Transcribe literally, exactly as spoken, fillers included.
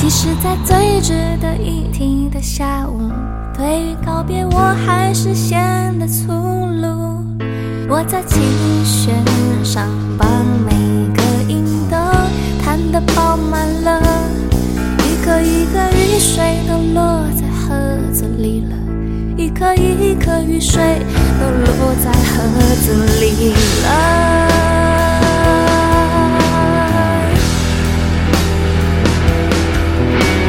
其实在最值得一提的下午，对于告别我还是显得粗鲁。我在琴弦上把每个音都弹得饱满了，一颗一颗雨水都落在盒子里了，一颗一颗雨水